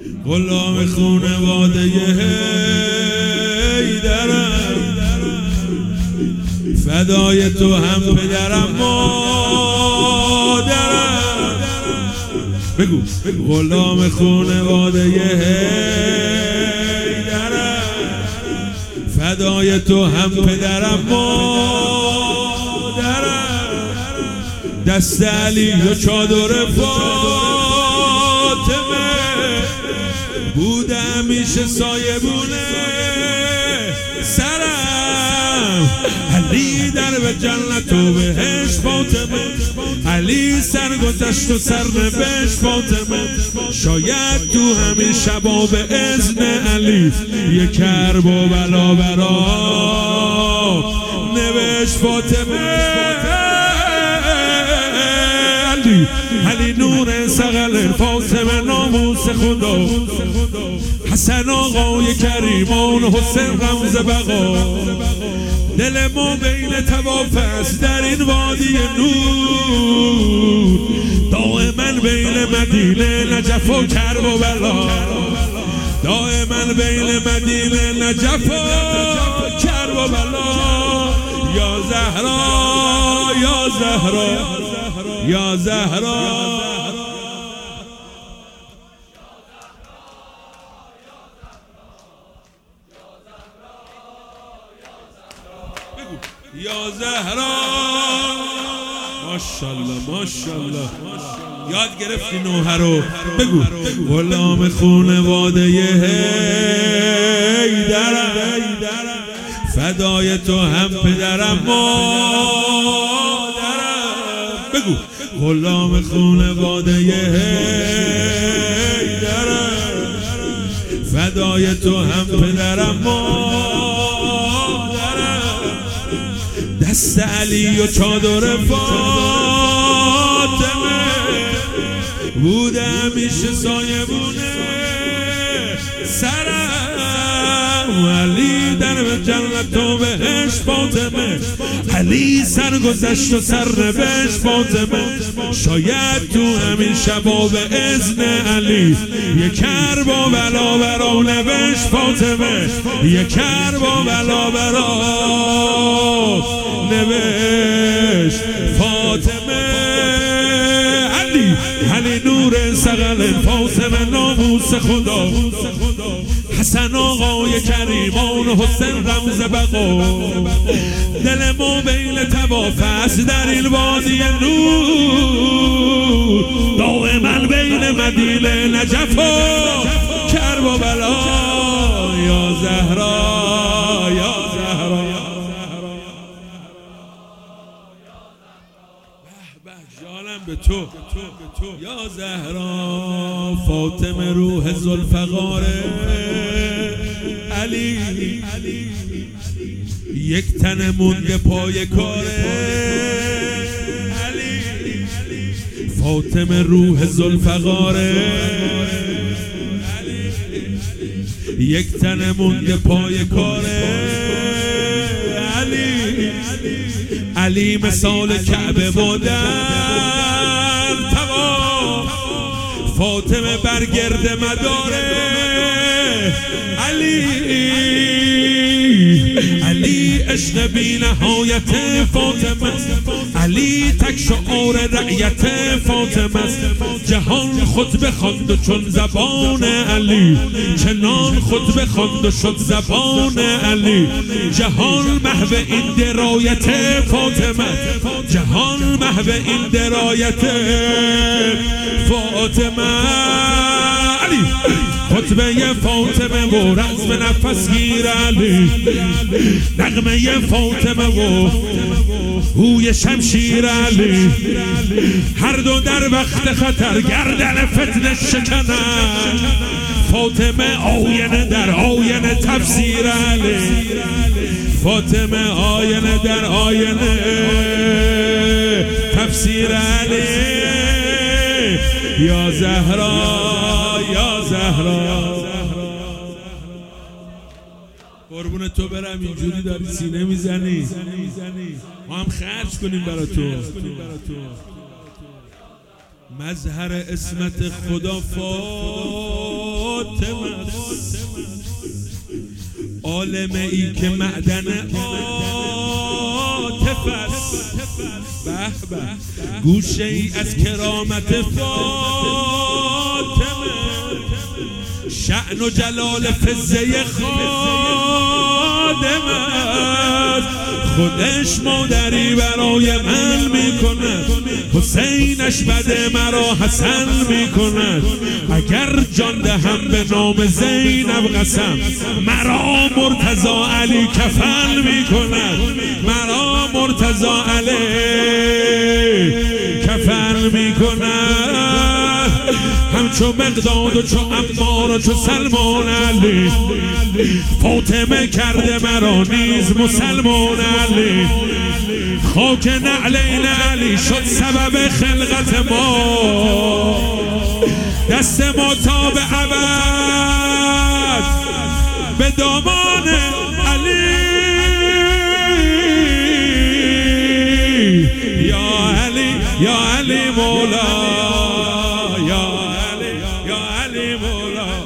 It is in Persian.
غلام خانواده حیدرم، فدای تو هم پدرم مادرم. بگو غلام خانواده حیدرم، فدای تو هم پدرم مادرم. دست علی و چادر فاطمه بوده همیشه سایبونه سرم. علی در به جنت و بهش فاطمه، علی سرگذشت و سرنوشت فاطمه. شاید تو همین شبا به اذن علی یک کرب و بلا برا نوشت فاطمه. علی نور سقل فاطمه ناموس خدا، حسن آقای کریمان، حسین رمز بقا. دل ما بین طواف است در این وادی نور، دائما بین مدینه نجف و کرب و بلا، دائما بین مدینه نجف و کرب و بلا. یا زهرا یا زهرا یا زهرا. یا زهرا. ماشاءالله ماشاءالله، یاد گرفتی نوحه رو. بگو غلام خانواده حیدرم، فدای تو هم پدرم مادرم. بگو غلام خانواده حیدرم، فدای تو هم پدرم مادرم. دست علی و چادر فاطمه بوده همیشه سایبونه سرم. علی در به جنت و بهش فاطمه، علی سرگذشت و سرنوشت فاطمه. شاید تو همین شبا به اذن علی یک کرب و بلا برا نوشت فاطمه، یک کرب و بلا برا نوشت فاطمه. علی نور سقل فاطمه ناموس خدا، حسن آقای کریمان، حسین رمز بقا. دل ما بین طواف است در این وادی نور، دائما بین مدینه نجف و کرب و بلا. یا زهرا یا زهرا. جانم به تو یا زهرا. فاطمه روح ذوالفقار علی، یک تن مونده پای کاره علی. فاطمه روح ذوالفقار علی، یک تن مونده پای کاره علی. علی مثال کعبه و در طواف، فاطمه برگرد مداره علی. علی عشق بی نهایت فاطمه، علی تک شعار رعیت فاطمه. جهان خطبه خواند و چون زبان علی، چنان خطبه خواند و شد زبان علی. جهان محو این درایت فاطمه، جهان محو این درایت فاطمه. علی خطبه فاطمه و رزم نفس گیر علی، نغمه فاطمه و هوی شمشیر علی. هر دو در وقت خطر گردن فتنه شکنن، فاطمه آینه در آینه تفسیر علی. فاطمه آینه در آینه تفسیر علی. یا زهرا یا زهرا. قربون تو برم، اینجوری داری سینه میزنی، ما هم خرج کنیم برا تو. مظهر اسمت خدا فاطمه عالمه ای که معدن عاطف است، به به گوشه ای از کرامت فاطمه، شأن و جلال فزه خادم است، خودش مادری برای من میکند، حسینش بده مرا حسن میکند، اگر جان دهم به نام زینب قسم، مرا مرتضی علی کفن میکند، مرا مرتضی علی کفن میکند، همچو مقداد و چو عمار و چو سلمان علی، فاطمه کرده مرا نیز مسلمان علی، خاک نعلین علی شد سبب خلقت ما، دست ما تا به ابد به دامان علی، یا علی یا علی مولا، یا علی یا علی مولا.